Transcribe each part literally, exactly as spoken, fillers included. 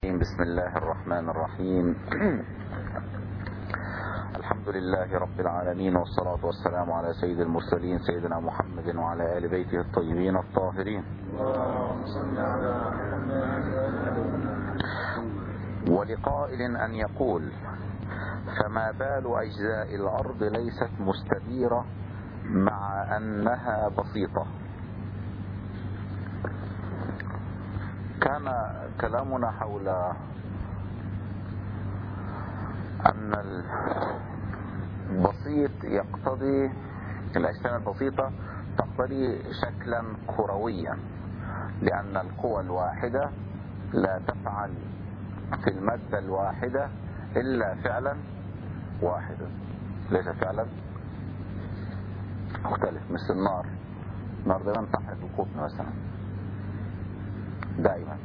بسم الله الرحمن الرحيم. الحمد لله رب العالمين، والصلاة والسلام على سيد المرسلين سيدنا محمد وعلى آل بيته الطيبين الطاهرين. ولقائل أن يقول: فما بال أجزاء الأرض ليست مستديرة مع أنها بسيطة؟ كان كلامنا حول أن البسيط يقتضي الأجسام البسيطة تقتضي شكلا كرويا، لأن القوى الواحدة لا تفعل في المادة الواحدة إلا فعلا واحدا، ليس فعلا مختلف. مثل النار، النار دائما تحرق القطن مثلا، دائما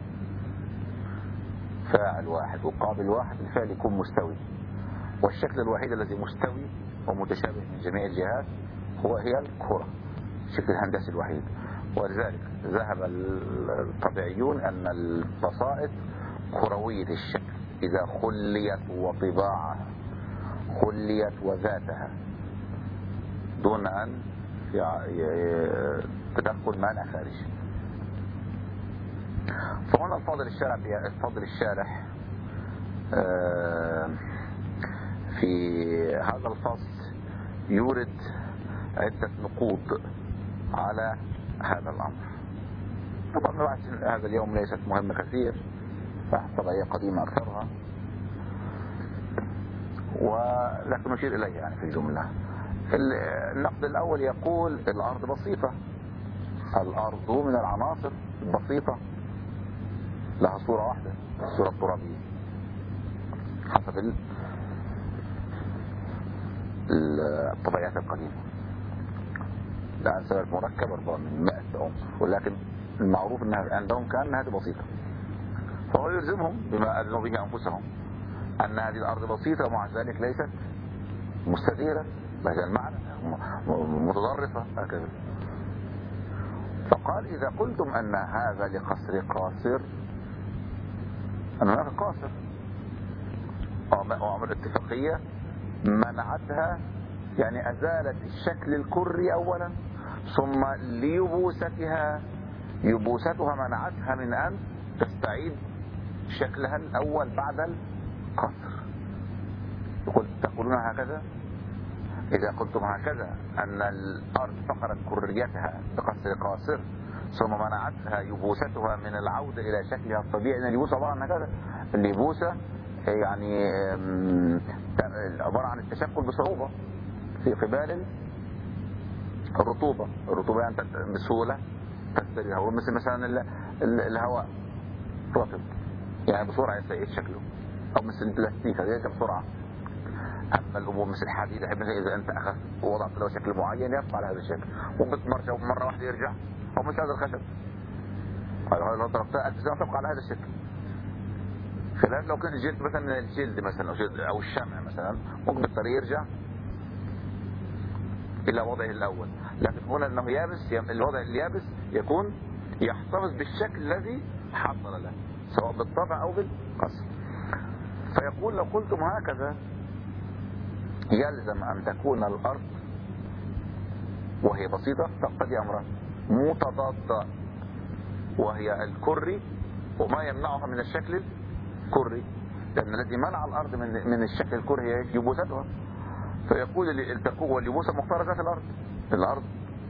فاعل واحد وقابل واحد، الفعل يكون مستوي. والشكل الوحيد الذي مستوي ومتشابه من جميع الجهات هو هي الكرة، الشكل الهندسي الوحيد. ولذلك ذهب الطبيعيون أن البسائط كروية الشكل إذا خليت وطباعها، خليت وذاتها دون أن تدخل مانع خارجي. فهنا الفاضل الشارح الفاضل الشارح في هذا الفصل يورد عدة نقوط على هذا الأمر. طبعا هذا اليوم ليست مهمة كثير، طبعية قديمة أكثرها، ولكن نشير إليها يعني في الجملة. النقد الأول يقول: الأرض بسيطة، الأرض من العناصر البسيطة، لها صورة واحدة، الصورة الترابية حسب الطبيعات القديمة. لأن سبب مركب أربعة من مائة عنصر، ولكن المعروف أنها عندهم كان هذه بسيطة، فهو يلزمهم بما أذنوا به أنفسهم أن هذه الأرض بسيطة، ومع ذلك ليست مستديرة بهذا المعنى، متضرفة هكذا. فقال: إذا قلتم أن هذا لقصر قاصر، أن هناك قاصر وعمل اتفاقية منعتها، يعني أزالت الشكل الكري أولا، ثم ليبوستها يبوستها منعتها من أن تستعيد شكلها الأول بعد القصر. يقول: تقولون هكذا؟ إذا قلتم هكذا أن الأرض فقدت كريتها بقصر قاصر ثم منعتها يبوستها من العودة إلى شكلها الطبيعي، لأن اليبوسة عبارة عن هكذا. اليبوسة يعني عبارة عن التشكل بصعوبة في قبال الرطوبة. الرطوبة يعني بسهولة تكسر الهواء، مثل مثلا الهواء رطب يعني بسرعة يستعيد شكله، أو مثل البلاستيك هذا بسرعة. أما الأمور مثل الحديد، إذا أنت أخذت ووضعت له شكل معين يبقى على هذا الشكل، ممكن مرة مرة واحدة يرجع. أو مثل هذا الخشب، لو ضربتها أجزاء تبقى على هذا الشكل، خلاف لو كان الجلد مثلا، الجلد مثلا أو الشمع مثلا، ممكن بالطريق يرجع إلى وضعه الأول. لكن هنا أنه يابس، الوضع اليابس يكون يحتفظ بالشكل الذي حصل له سواء بالطبع أو بالقصر. فيقول: لو قلتم هكذا يلزم أن تكون الأرض وهي بسيطة تقتضي أمران متضادان، وهي الكري وما يمنعها من الشكل الكري، لأن الذي منع الأرض من من الشكل الكري هي يبوستها. فيقول: التكوه واليبوسة مختارة في الأرض، الأرض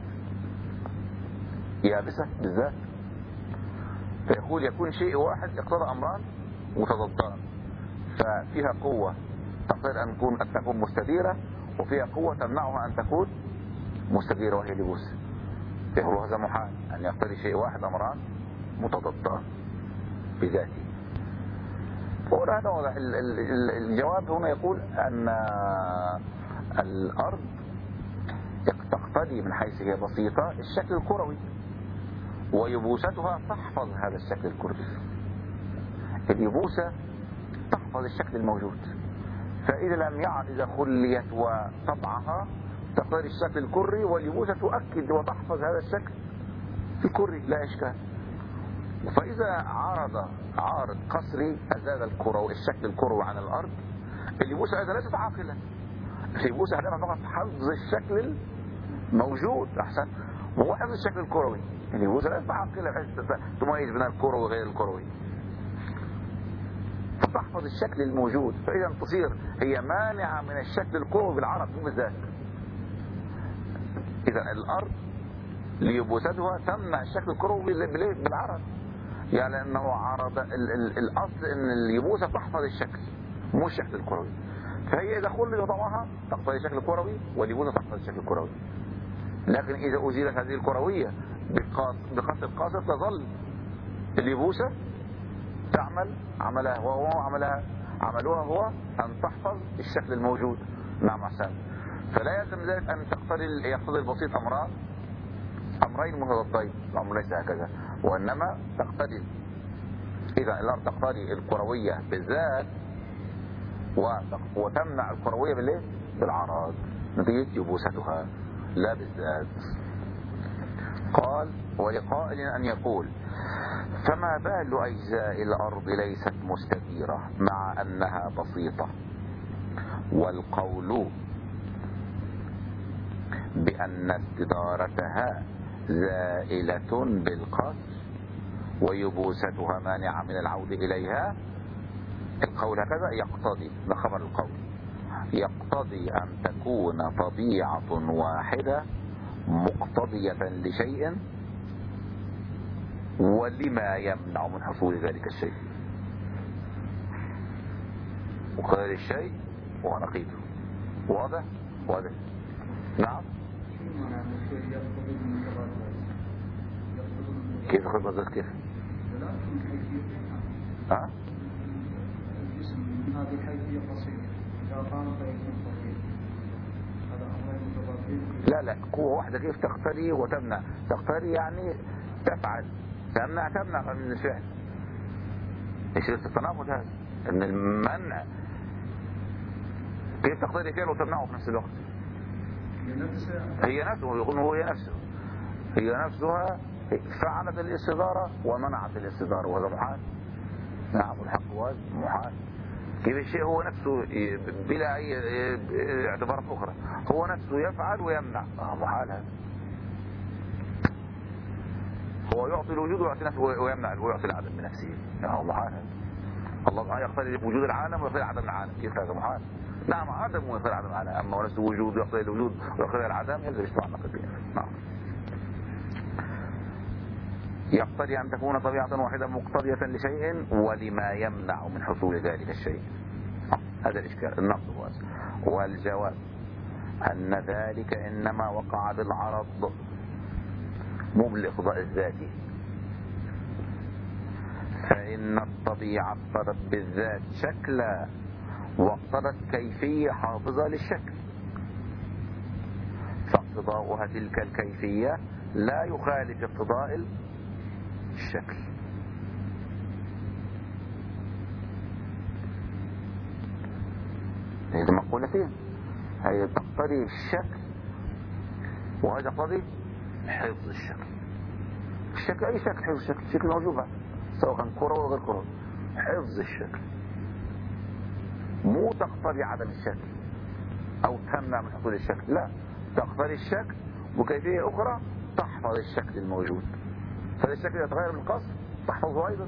يابسة بالذات. فيقول: يكون شيء واحد يقتضى أمران متضادان، ففيها قوة تقدر أن تكون أن تكون مستديرة، وفيها قوة تمنعها أن تكون مستديرة وهي اليبوسة. فيقول: هذا محال أن يقتضي شيء واحد أمران متضادان بذاته. فقول هذا واضح. الجواب هنا يقول أن الأرض تقتضي من حيث هي بسيطة الشكل الكروي، ويبوستها تحفظ هذا الشكل الكروي. اليبوسة تحفظ الشكل الموجود، فإذا لم يعد إذا خليت وطبعها تقتضي الشكل الكري، واليبوسة تؤكد وتحفظ هذا الشكل الكري لا إشكال. فإذا عارض عارض قصري أزال الكروي الشكل الكروي عن الأرض، اليبوسة هذا ليست عاقلة. اليبوسة هذا فقط حفظ الشكل الموجود أحسن، وهو حفظ الشكل الكروي. اليبوسة ليست عاقلة بحيث تميز بين الكروي وغير الكروي، فتحفظ الشكل الموجود. فإذا تصير هي مانعة من الشكل الكروي بالعرض مو بالذات. إذا الأرض ليبوستها تمنع الشكل الكروي بالعرض، يعني أنه عرض الأصل أن اليبوسة تحفظ الشكل مو الشكل الكروي. فهي إذا خلي وضعها تحفظ الشكل الكروي، واليبوسة تحفظ الشكل الكروي. لكن إذا أزيلت هذه الكروية بقصد قاصر تظل اليبوسة تعمل عملها، وهو عملها عملوها هو أن تحفظ الشكل الموجود. نعم أحسن. فلا يلزم ذلك أن تقتضي يقتضي البسيط أمران أمرين متضادين، الأمر ليس هكذا، وإنما تقتضي إذا الأرض تقتضي الكروية بالذات وتمنع الكروية بالإيه؟ بالعرض نتيجة يبوستها لا بالذات. قال: ولقائل أن يقول: فما بال أجزاء الأرض ليست مستديرة مع أنها بسيطة؟ والقول بأن استدارتها زائلة بالقصر ويبوستها مانعة من العود إليها، القول هكذا يقتضي، ده خبر القول، يقتضي أن تكون طبيعة واحدة مقتضية لشيء ولما يمنع من حصول ذلك الشيء. وقال الشيء ونقيضه واضح واضح. نعم. كيف خبرت كيف ها هذه الحيثية بسيطة، إذا قام فيكون طويل. هذا أمر متضادين. لا لا، قوة واحدة كيف تقتضي وتمنع؟ تقتضي يعني تفعل، تمنع تمنع من الفعل. ايش التناقض هذا؟ ان المنع كيف تقتضي فعل وتمنعه في نفس الوقت؟ هي نفسه، يقول هو هي نفسه هي نفسها فعلت الاستدارة ومنعت الاستدارة، وهذا محال. نعم، الحق هو محال. كيف الشيء هو نفسه بلا أي اعتبارات أخرى، هو نفسه يفعل ويمنع، محال هذا. هو يعطي الوجود ويعطي نفسه ويمنع ويعطي العدم بنفسه، يعني محال هذا. الله تعالى يقتضي وجود العالم ويقتضي عدم العالم، كيف هذا محال؟ نعم، عدم ويقتضي عدم العالم، أما نفسه وجود ويقتضي الوجود ويقتضي العدم يلزم اجتماع النقيضين. نعم. يقتضي أن تكون طبيعة واحدة مقتضية لشيء ولما يمنع من حصول ذلك الشيء. هذا الإشكال النقص هو. والجواب أن ذلك إنما وقع بالعرض مو بالإقضاء الذاتي، فإن الطبيعة اقتضت بالذات شكلا واقتضت كيفية حافظة للشكل، فاقتضاؤها تلك الكيفية لا يخالف اقتضاء الشكل. هذه مقولتين، هي تقتضي الشكل وهذا تقتضي حفظ الشكل. الشكل أي شكل، حفظ الشكل، الشكل موجود سواء كان كرة وغير كرة. حفظ الشكل مو تقتضي عدم الشكل أو تمنع من حصول الشكل، لا، تقتضي الشكل وكيفية أخرى تحفظ الشكل الموجود. فإذا الشكل يتغير من القصر تحفظه أيضا.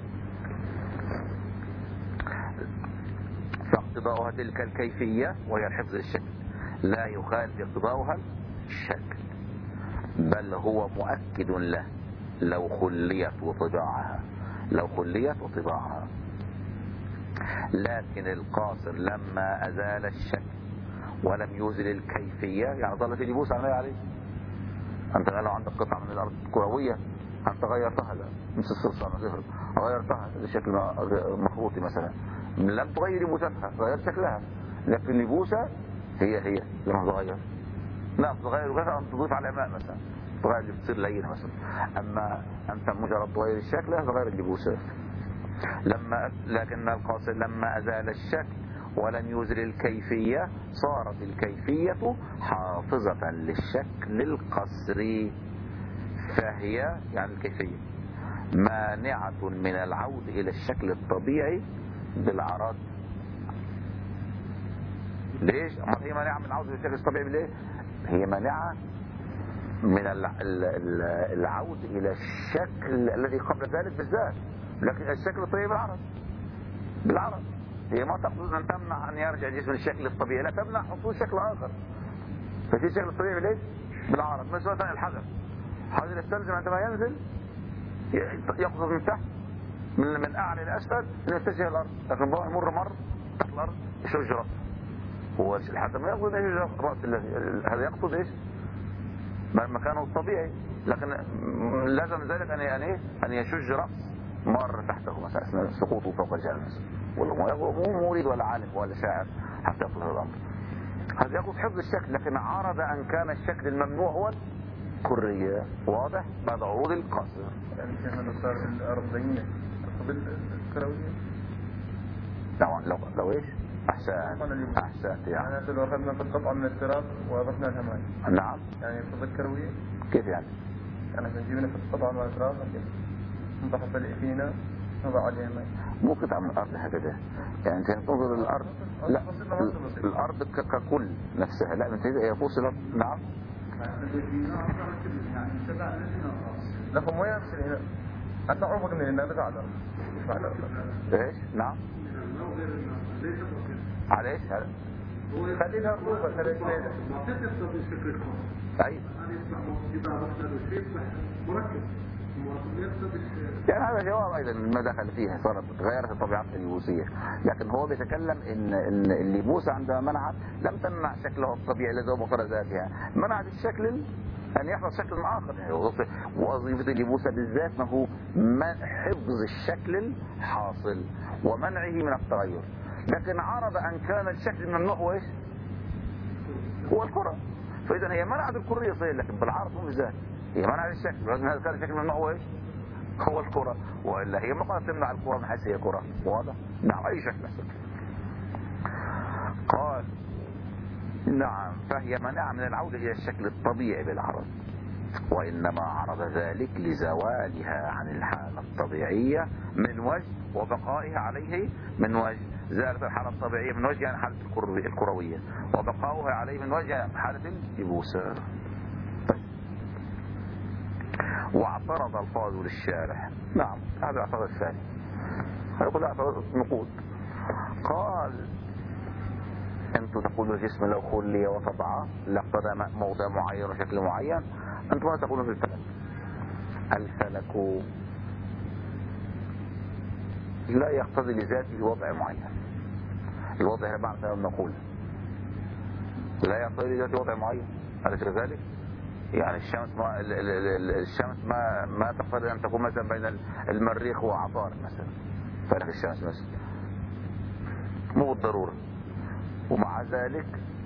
فاقتضاؤها تلك الكيفية وهي الحفظ الشكل لا يخالف اقتضاؤها الشكل، بل هو مؤكد له لو خليت وطباعها لو خليت وطباعها. لكن القاصر لما أزال الشكل ولم يزل الكيفية، يعني ظل في لبوس عملية عليه. أنت لو عندك قطعة من الأرض كروية أنت غيرتها، لا مثل الصلصة مثلا غيرتها بشكل مخروطي مثلا، لم تغير لبوستها، غيرت شكلها، لكن لبوسة هي هي لما تغير. لا تغير وغيرها أن تضيف على الماء مثلا، تغير اللي تصير لينة مثلا. أما أنت مجرد تغير الشكل تغير اللبوسة. لما لكن القاصر لما أزال الشكل ولم يزل الكيفية صارت الكيفية حافظة للشكل القصري، فهي يعني الكيفية مانعة من العود إلى الشكل الطبيعي بالعرض. ليش؟ ما هي مانعة من العود إلى الشكل الطبيعي ليه؟ هي مانعة من العود إلى الشكل الذي قبل ذلك بالذات، لكن الشكل الطبيعي بالعرض. بالعرض هي ما تقصد أن تمنع أن يرجع الجسم للشكل الطبيعي، لا، تمنع حصول شكل آخر. ففي الشكل الطبيعي ليش؟ بالعرض. مثلا الحجر، حجر الثلج عندما ينزل يقصد من تحت من, من أعلى إلى أسفل أن يتجه الأرض، لكن بقى يمر مر تحت الأرض يشج رأسه. هو الحجر ما يقصد أن يشج رأس الذي، هذا يقصد إيش؟ مكانه الطبيعي، لكن لازم ذلك أن يعني أن يشج رأس مر تحته مثلا سقوطه فوق الجبل مثلا، ولا مو مريد ولا عالم ولا شاعر حتى يصل هذا الأمر. هذا يقصد حفظ الشكل، لكن عرض أن كان الشكل الممنوع هو الكرية. واضح؟ بعد عروض القصر. يعني هذا صار الأرضية قبل الكروية. نعم. لو لو إيش؟ أحسن أحسن يعني. يعني لو أخذنا في القطعة من التراب وأضفنا لها ماء. نعم. يعني في الكروية. كيف يعني؟ يعني نجيبنا في القطعة من التراب نضحف الإفينة نضع عليها ماء. مو قطعة من الأرض هكذا، يعني أنت تنظر للأرض، لا الأرض ككل نفسها، لا أنت هي فصلت. نعم. لكم وين يصير هنا؟ حتى عرفك من هنا بتاع الأرض. إيش؟ نعم. على إيش هذا؟ خليها رطوبة خليها شوية. أي. يعني هذا جواب أيضا ما دخل فيها، صارت غيرت الطبيعات اليبوسية، لكن هو بيتكلم إن إن اليبوسة عندما منعت لم تمنع شكله الطبيعي الذي هو مفرد ذاتها، منعت الشكل أن يحفظ شكل آخر. يعني وظيفة اليبوسة بالذات ما هو حفظ الشكل الحاصل ومنعه من التغير، لكن عرض أن كان الشكل الممنوع هو إيش؟ هو الكرة. فإذا هي منعت الكرية صحيح، لكن بالعرض مو بالذات. هي منعت الشكل، لكن هذا كان الشكل الممنوع هو إيش؟ هو الكرة، وإلا هي ما قالت تمنع الكرة من حيث هي كرة. واضح؟ نعم. أي شكل أسفل. قال نعم، فهي منع من العودة إلى الشكل الطبيعي بالعرض، وإنما عرض ذلك لزوالها عن الحالة الطبيعية من وجه، وبقائها عليه من وجه. زالت الحالة الطبيعية من وجه يعني حالة الكروية، وبقاؤها عليه من وجه يعني حالة اليبوسة. طيب. واعترض الفاضل للشارح. نعم، هذا الاعتراض الثاني، هذا كله اعتراض نقود. قال انتم تقولوا الجسم لو خلي وطبع لاقتضى موضع معين وشكل معين، انتم ما تقولون في الفلك. الفلك لا يقتضي لذاته وضع معين. الوضع هنا معنى نقول لا يقتضي لذاته وضع معين، أليس كذلك؟ يعني الشمس ما الشمس ما ما تقتضي ان تكون مثلا بين المريخ وعطارد مثلا، فلك الشمس مثلا مو بالضروره، ومع ذلك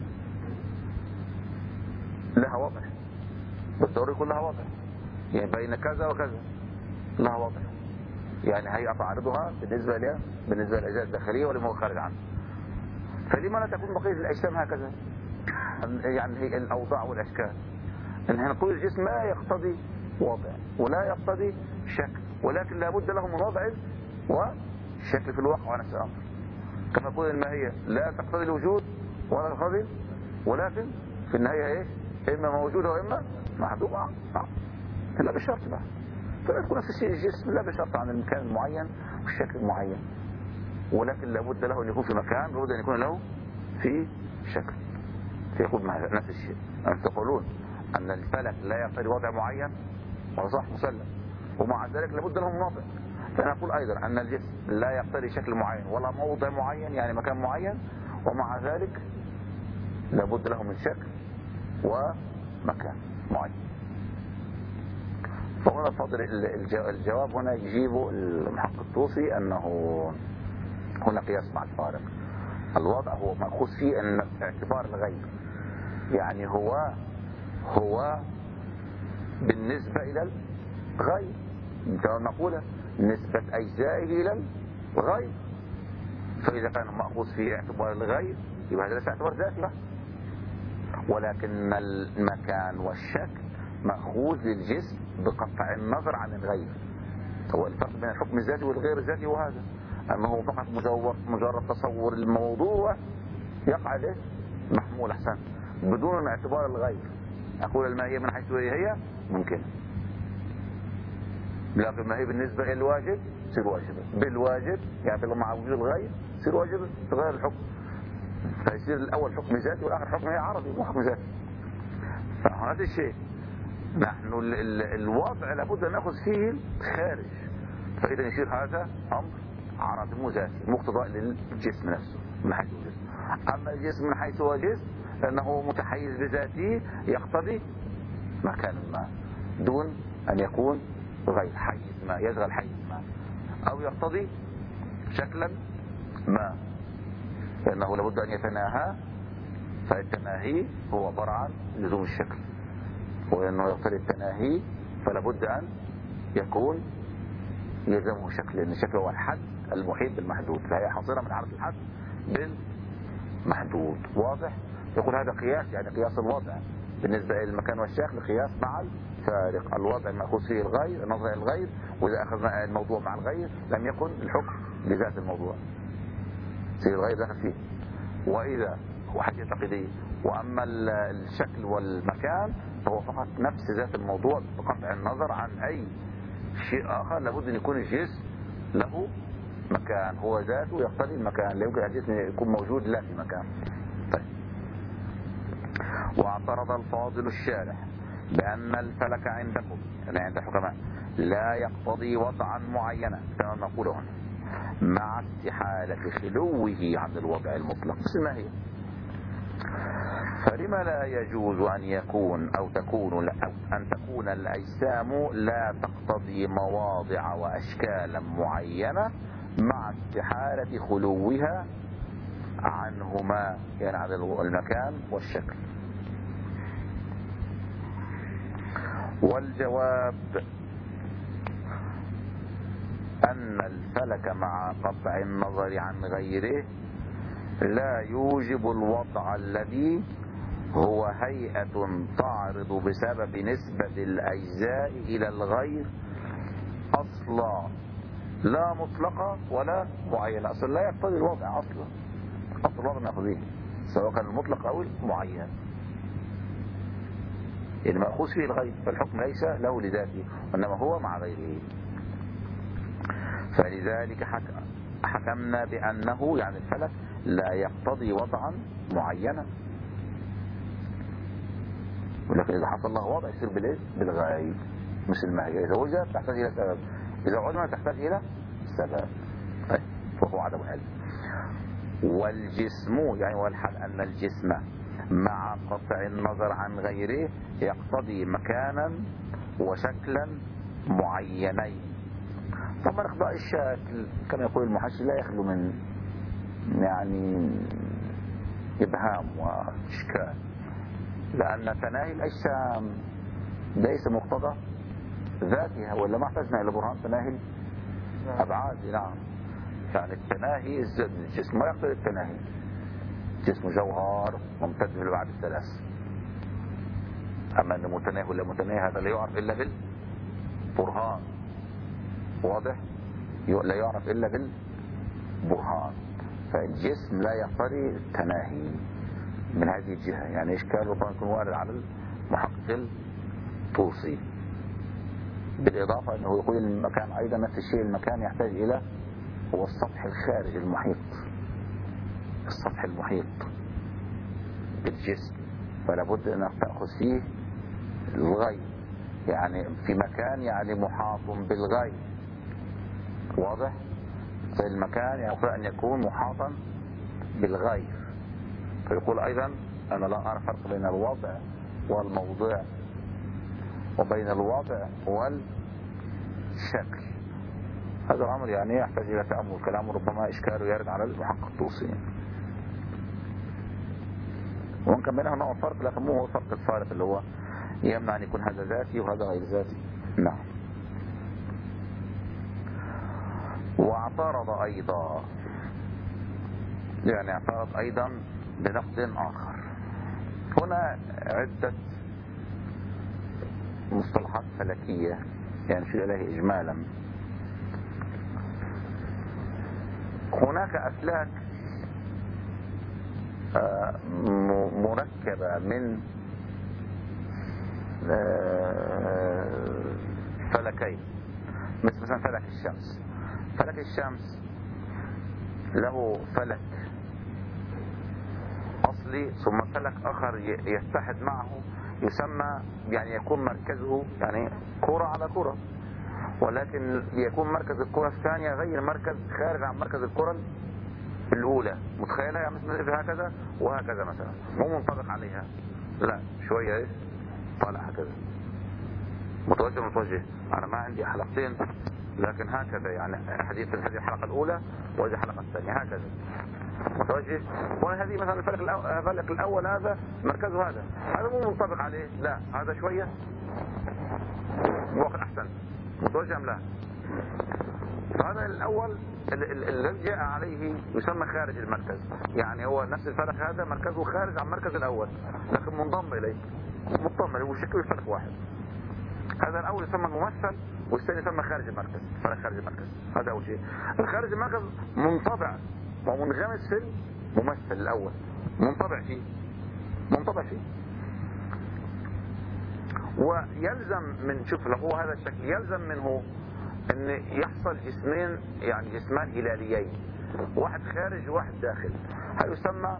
لها وضع، بالضروري يكون لها وضع، يعني بين كذا وكذا لها وضع، يعني هي تعارضها بالنسبه لها بالنسبه للاجزاء الداخليه ولما هو خارج عنها. فلما لا تكون بقيه الاجسام هكذا؟ يعني هي الاوضاع والاشكال، ان نقول الجسم لا يقتضي وضع ولا يقتضي شكل، ولكن لابد له من وضع وشكل في الواقع نفس الامر. كما نقول الماهية لا تقتضي الوجود ولا تقتضي، ولكن في النهاية ايش؟ اما موجودة واما محدومة. لا بشرط بقى، فلا تكون نفس الشيء الجسم لا بشرط عن المكان المعين والشكل المعين، ولكن لابد له ان يكون في مكان، لابد ان يكون له في شكل. فيقول نفس الشيء. أنتم تقولون ان الفلك لا يقتضي وضع معين، وهو صح مسلم، ومع ذلك لابد له من وضع. فنقول ايضا ان الجسم لا يقتضي شكل معين ولا موضع معين يعني مكان معين، ومع ذلك لابد له من شكل ومكان معين. فهنا فضل الجواب هنا يجيب المحقق الطوسي انه هنا قياس مع الفارق. الوضع هو مأخوذ فيه ان اعتبار الغير، يعني هو هو بالنسبة الى الغير، نقول نسبة أجزائه إلى الغير. فإذا كان مأخوذ في اعتبار الغير يبقى هذا ليس اعتبار ذاتي له، ولكن المكان والشكل مأخوذ للجسم بقطع النظر عن الغير. هو الفرق بين الحكم الذاتي والغير الذاتي هو هذا، أنه فقط مجرد تصور الموضوع يقع عليه محمول أحسن بدون اعتبار الغير. أقول الماهية من حيث هي ممكن، لكن ما هي بالنسبة إلى الواجب تصير واجبة بالواجب، يعني مع وجود الغير تصير واجبة تغير الحكم، فيصير الأول حكم ذاتي والآخر حكم عرضي مو حكم ذاتي. فهذا الشيء نحن ال ال الوضع لابد أن نأخذ فيه خارج، فإذا يصير هذا أمر عرضي مو ذاتي مقتضى للجسم نفسه من حيث هو جسم. أما الجسم من حيث هو جسم لأنه متحيز بذاته يقتضي مكان ما دون أن يكون غير حيز ما يشغل حيز ما، أو يقتضي شكلا ما لأنه لابد أن يتناهى، فالتناهي هو عبارة عن لزوم الشكل، وأنه يقتضي التناهي فلابد أن يكون يلزمه شكل، لأن الشكل هو الحد المحيط بالمحدود، فهي حاصلة من عرض الحد بالمحدود. واضح؟ يقول هذا قياس، يعني قياس الوضع بالنسبة للمكان والشكل قياس مع الفارق. الوضع مأخوذ فيه الغير، النظر الغير، وإذا أخذنا الموضوع مع الغير لم يكن الحكم لذات الموضوع، سير الغير دخل فيه. وإذا هو حاجة تقليدية. وأما الشكل والمكان فهو فقط نفس ذات الموضوع بقطع النظر عن أي شيء آخر، لابد أن يكون الجسم له مكان، هو ذاته يقتضي المكان، لا يمكن الجسم يكون موجود لا في مكان. طيب. واعترض الفاضل الشارح بأن الفلك عندكم يعني عند الحكماء لا يقتضي وضعا معينا كما نقول هنا مع استحالة خلوه عن الوضع المطلق مثل ما هي، فلما لا يجوز أن يكون أو تكون أو أن تكون الأجسام لا تقتضي مواضع وأشكالا معينة مع استحالة خلوها عنهما يعني عن المكان والشكل. والجواب أن الفلك مع قطع النظر عن غيره لا يوجب الوضع الذي هو هيئة تعرض بسبب نسبة الأجزاء إلى الغير أصلا لا مطلقة ولا معينة. أصلا لا يقتضي الوضع أصلا، أصل الوضع نأخذه سواء كان المطلق أو المعين، يعني مأخوذ فيه الغير، فالحكم ليس له لذاته وإنما هو مع غيره. فلذلك حكمنا بأنه يعني الفلك لا يقتضي وضعا معينا، ولكن إذا حصل له وضع يصير بالإيه؟ بالغاية مثل ما هي، إذا وجد تحتاج إلى سبب، إذا عدم تحتاج إلى سبب، طيب فهو عدم علم. والجسم يعني والحال أن الجسم مع قطع النظر عن غيره يقتضي مكانا وشكلا معينين. طبعا اخضاء الشكل كما يقول المحشي لا يخلو من يعني ابهام واشكال، لان تناهي الاجسام ليس مقتضى ذاتها، ولا ما احتاجنا الى برهان تناهي ابعاد. نعم، يعني التناهي الجسم ما يقتضي التناهي، جسم جوهر ممتد في الابعاد الثلاث، اما انه متناهي ولا متناهي هذا لا يعرف الا بالبرهان. واضح؟ لا يعرف إلا بالبرهان. فالجسم لا يقتضي التناهي من هذه الجهة، يعني إشكال ربما يكون وارد على المحقق الطوسي. بالإضافة أنه يقول المكان أيضا نفس الشيء، المكان يحتاج إلى هو السطح الخارجي المحيط، السطح المحيط بالجسم، فلا بد أن تأخذ فيه الغير، يعني في مكان يعني محاط بالغير. واضح؟ فالمكان يقول أن يكون محاطا بالغير، فيقول أيضا أنا لا أرى فرق بين الوضع والموضع وبين الوضع والشكل. هذا الأمر يعني يحتاج إلى تأمل، كلامه ربما إشكاله يرد على المحقق الطوسي، وإن كان بينهم نوع فرق لكن مو هو الفرق الفارق اللي هو يمنع أن يكون هذا ذاتي وهذا غير ذاتي. نعم. واعترض أيضا، يعني اعترض أيضا بنقد آخر. هنا عدة مصطلحات فلكية يعني في إليه إجمالا، هناك أفلاك مركبة من فلكين، مثل مثلا فلك الشمس. فلك الشمس له فلك أصلي ثم فلك آخر يتحد معه يسمى، يعني يكون مركزه يعني كرة على كرة، ولكن يكون مركز الكرة الثانية غير مركز، خارج عن مركز الكرة الأولى. متخيلها يعني مثل هكذا وهكذا مثلا، مو منطبق عليها، لا شوية ايه طالع هكذا متوجه متوجه. أنا ما عندي حلقتين لكن هكذا، يعني حديث هذه الحلقة الأولى وهذه الحلقة الثانية هكذا متوجه. وهذه مثلا الفلك الأول, الفلك الأول هذا مركزه هذا، هذا مو منطبق عليه، لا هذا شوية واخد أحسن متوجه أم لا. هذا الأول الذي جاء عليه يسمى خارج المركز، يعني هو نفس الفلك هذا مركزه خارج عن مركز الأول لكن منضم إليه، مضم إليه وشكل الفلك واحد. هذا الأول يسمى الممثل والثاني يسمى خارج المركز، فلك خارج المركز. هذا أول شيء. الخارج المركز منطبع ومنغمس في الممثل الأول، منطبع فيه منطبع فيه ويلزم من، شوف له هو هذا الشكل، يلزم منه ان يحصل جسمين، يعني جسمان هلاليين، واحد خارج وواحد داخل. هذا يسمى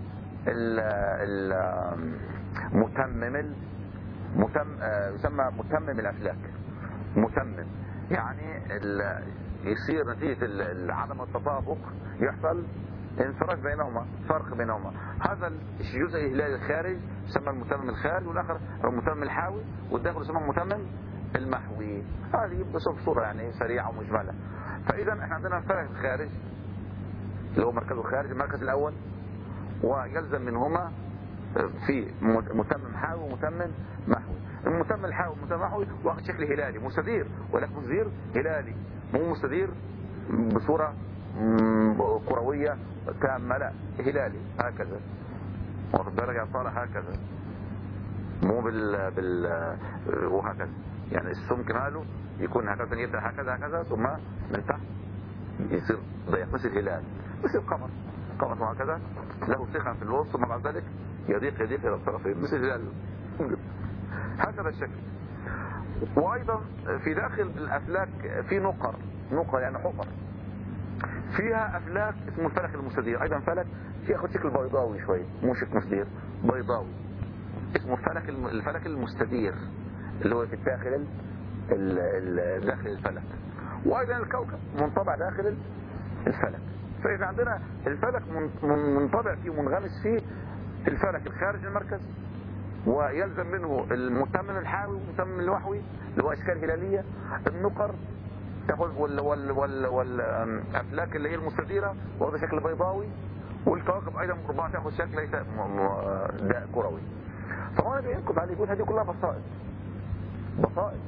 المتمم متم يسمى متمم الافلاك. متمم يعني يصير نتيجة عدم التطابق يحصل انفراج بينهما، فرق بينهما. هذا الجزء الهلالي الخارج يسمى المتمم الخارج، والاخر المتمم الحاوي، والداخل يسمى المتمم المحوي. هذه بصورة يعني سريعة ومجملة. فإذا احنا عندنا الفلك الخارج اللي هو مركزه الخارج، المركز الأول، ويلزم منهما في متمم حاوي ومتمم محوي. المتمم الحاوي والمتمم المحوي واخد شكل هلالي مستدير، ولكن مستدير هلالي، مو مستدير بصورة كروية تامة، لا هلالي هكذا، واخد بالك يا صالح، هكذا مو بال بال وهكذا، يعني السمك ماله يكون هكذا، يبدأ هكذا هكذا ثم من تحت يصير ضيق مثل الهلال، مثل القمر. القمر وهكذا له سخن في الوسط ثم بعد ذلك يضيق يضيق الى الطرفين مثل الهلال هكذا الشكل. وايضا في داخل الافلاك في نقر، نقر يعني حفر فيها افلاك اسمه الفلك المستدير، ايضا فلك ياخذ شكل بيضاوي شوي، مو شكل مستدير، بيضاوي، اسمه الفلك الفلك المستدير اللي هو في الداخل داخل الفلك. وايضا الكوكب منطبع داخل الفلك. فاذا عندنا الفلك منطبع فيه ومنغمس فيه الفلك الخارج المركز، ويلزم منه المتمم الحاوي والمتمم المحوي اللي هو اشكال هلاليه. النقر تاخذ وال وال وال والافلاك اللي هي المستديره واخذ شكل بيضاوي، والكواكب ايضا مربعه تاخذ شكل ليس داء كروي. فهنا بينقض عليه يقول هذه كلها بصائر، بصائر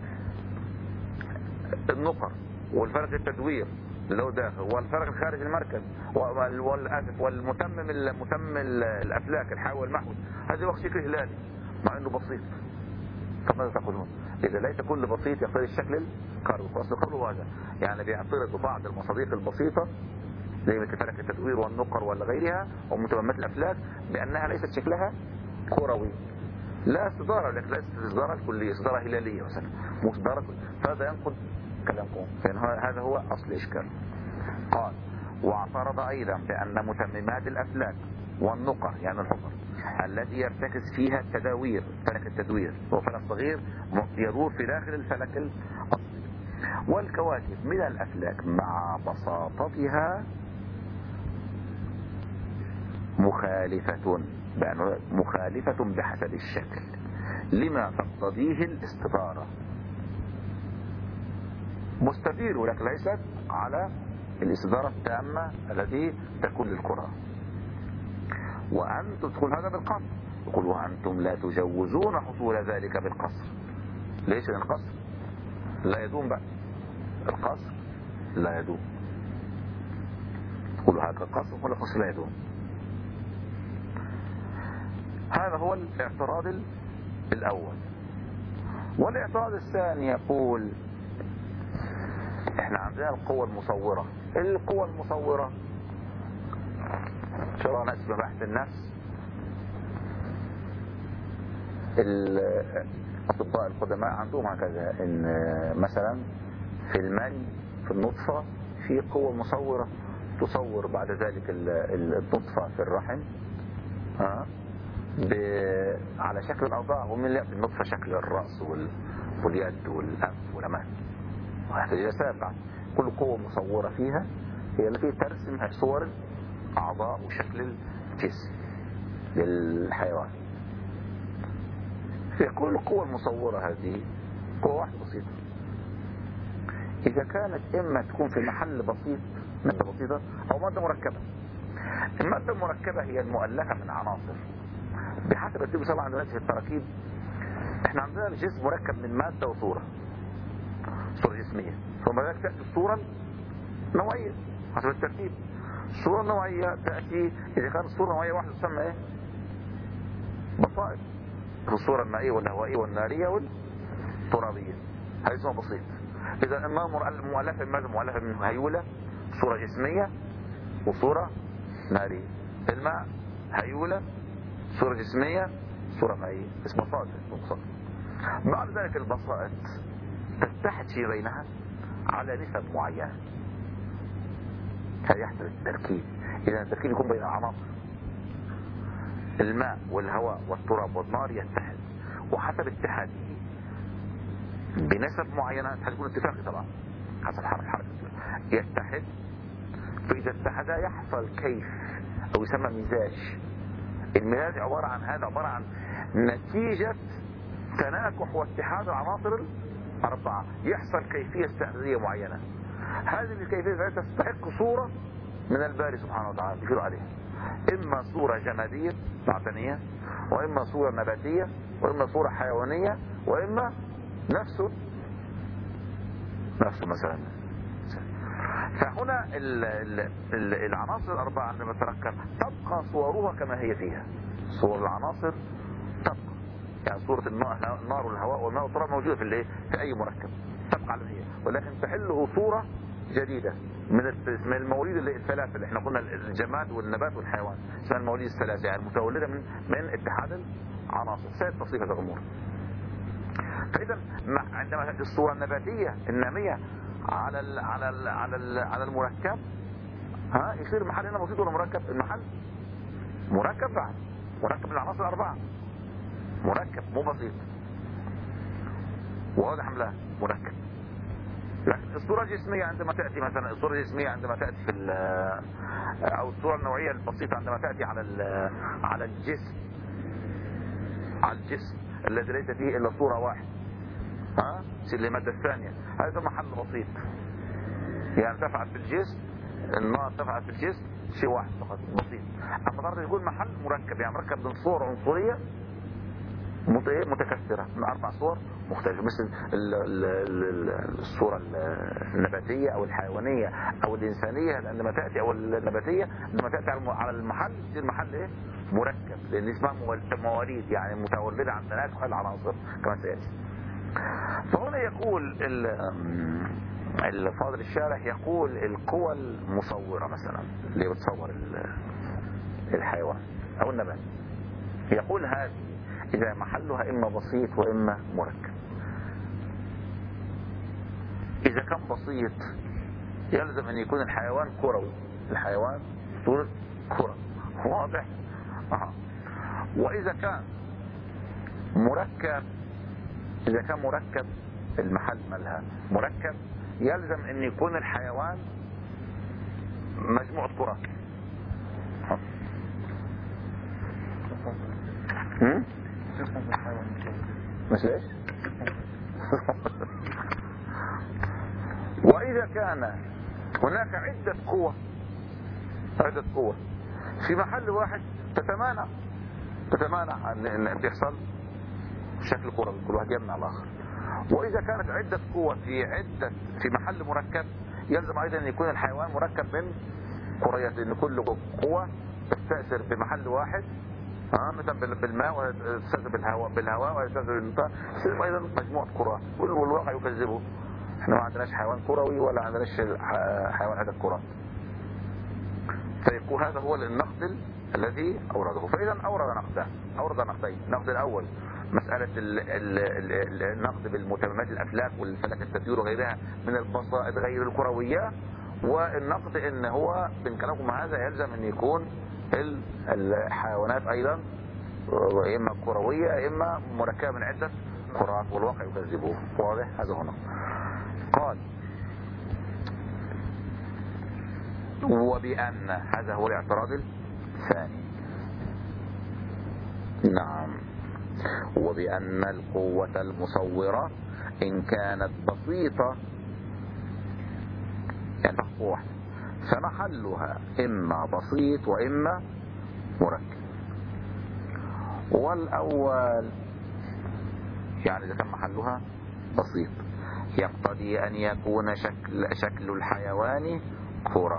النقر والفلك التدوير اللي هو داخل، والفلك الخارج المركز، والاسف والمتمم المتمم الافلاك الحاوي والمحوي، هذا وقت شكل هلالي مع انه بسيط. فماذا تقولون؟ اذا ليس كل بسيط يقتضي الشكل الكروي، فاصل الكروي هذا يعني بيعترض بعض المصادق البسيطه زي مثل فلك التدوير والنقر ولا غيرها ومتممات الافلاك بانها ليست شكلها كروي، لا استداره، لكن ليست استداره كليه، استداره هلاليه مثلا، مو استداره كلية. فهذا ينقض كلامكم، فإن هذا هو أصل الإشكال. قال واعترض أيضا بأن متممات الأفلاك والنقر يعني الحفر التي يرتكز فيها التداوير، فلك التدوير هو فلك صغير يدور في داخل الفلك الأصلي، والكواكب من الأفلاك مع بساطتها مخالفة، بأنه مخالفة بحسب الشكل لما تقتضيه الاستدارة، مستدير ولكن ليست على الاستدارة التامة التي تكون للكرة. وأنتم تقول هذا بالقصر، يقول وأنتم لا تجوزون حصول ذلك بالقصر. ليش؟ لأن القصر لا يدوم بقى، القصر لا يدوم. تقول هذا القصر ولا القصر لا يدوم. هذا هو الاعتراض الأول. والاعتراض الثاني يقول احنا عندنا القوة المصورة. القوة المصورة ونأتي ببحث النفس. الأطباء القدماء عندهم هكذا، إن مثلا في المني في النطفة في قوة مصورة تصور بعد ذلك النطفة في الرحم ها على شكل الأعضاء، ومن لا بالنطفة شكل الرأس واليد والأنف والأمان وهكذا. كل قوة مصورة فيها هي التي ترسم صور أعضاء وشكل الجسم للحيوان. في كل القوة المصورة هذه قوة واحدة بسيطة، إذا كانت إما تكون في محل بسيط مادة بسيطة أو مادة مركبة. المادة المركبة هي المؤلفة من عناصر بحسب التركيب. طبعا عندنا في التراكيب احنا عندنا الجسم مركب من مادة وصورة، صورة جسمية، ثم ذلك تأتي الصورة نوعية حسب الترتيب. الصورة النوعية تأتي إذا كانت الصورة النوعية واحدة تسمى إيه؟ بصائر. الصورة المائية والهوائية والنارية والترابية هذه اسمها بسيط. إذا النار المؤلفة من ماذا؟ مؤلفة من هيولة صورة جسمية وصورة نارية. الماء هيولة صورة جسمية صورة مائية اسمها بسائط. بعد ذلك البسائط تتحد في بينها على نسب معينة، هذا يحدث التركيب. إذا التركيب يكون بين عناصر الماء والهواء والتراب والنار يتحد، وحسب اتحاده بنسب معينة تكون اتفاقي طبعا حسب حركة حركة يتحد. فإذا اتحد يحصل كيف أو يسمى مزاج. المزاج عبارة عن هذا، عبارة عن نتيجة تناكح واتحاد العناصر الأربعة. يحصل كيفية استعراضية معينة، هذه الكيفية تستحق صورة من الباري سبحانه وتعالى يشير عليها، إما صورة جمادية معدنية، وإما صورة نباتية، وإما صورة حيوانية، وإما نفسه نفسه مثلا. فهنا ال ال ال العناصر الأربعة عندما تركب تبقى صورها كما هي فيها. صور العناصر تبقى، يعني صورة النار والهواء والماء والتراب موجودة في الايه؟ في أي مركب تبقى على هي، ولكن تحله صورة جديدة من من المواليد الثلاثة اللي احنا قلنا الجماد والنبات والحيوان، اسمها المواليد الثلاثة، يعني متولدة من من اتحاد العناصر. سيتصيغ هذا الأمور. فإذا عندما تأتي الصورة النباتية النامية على ال على ال على ال على المركب ها يصير المحل هنا بسيط ولا مركب؟ المحل مركب بعد مركب من العناصر الأربعة، مركب مو بسيط واضح لا مركب. لكن الصورة الجسمية عندما تأتي مثلا الصورة الجسمية عندما تأتي في أو الصورة النوعية البسيطة عندما تأتي على على الجسم على الجسم الذي ليس فيه إلا صورة واحدة ها تصير المادة الثانية، هذا محل بسيط. يعني تفعل في الجسم النار تفعل في الجسم شيء واحد فقط بسيط. أما طبعا يكون محل مركب، يعني مركب من صور عنصرية متكثرة من أربع صور مختلفة، مثل الصورة النباتية أو الحيوانية أو الإنسانية عندما تأتي، أو النباتية عندما تأتي على المحل يصير المحل إيه؟ مركب، لأن اسمها مواليد يعني متولدة عن تناكح العناصر كما سيأتي. فهنا يقول الفاضل الشارح يقول القوى المصورة مثلا اللي بتصور الحيوان أو النبات، يقول هذه إذا محلها إما بسيط وإما مركب. إذا كان بسيط يلزم أن يكون الحيوان كروي، الحيوان صورة كرة واضح. أه. وإذا كان مركب إذا كان مركب المحل مالها مركب يلزم أن يكون الحيوان مجموعة كرات. هم؟ مش ليش؟ وإذا كان هناك عدة قوة عدة قوة في محل واحد تتمانع تتمانع أن تحصل شكل كرة كل واحد يمنع الآخر. وإذا كانت عدة قوة في عدة في محل مركب يلزم أيضا أن يكون الحيوان مركب من كريات، لأن كل قوة تستأثر بمحل واحد ها مثلا بالماء وتستأثر بالهواء بالهواء وتستأثر بالماء، يصير أيضا مجموعة كرات. والواقع يكذبه، احنا ما عندناش حيوان كروي ولا عندناش حيوان عدد كرات. فيقول هذا هو النقد الذي أورده. فإذا أورد نقدان، أورد نقدين. النقد الأول مسألة النقد بالمتممات الأفلاك والفلك التدوير وغيرها من البسائط غير الكروية، والنقد إن هو من كلامكم هذا يلزم أن يكون الحيوانات أيضا إما كروية إما مركبة من عدة كرات، والواقع يكذبوه. واضح؟ هذا هنا. قال وبأن، هذا هو الاعتراض الثاني. نعم. وبأن القوة المصورة إن كانت بسيطة يعني قوة فمحلها إما بسيط وإما مركب. والأول يعني إذا كان محلها بسيط يقتضي أن يكون شكل, شكل الحيوان كرة.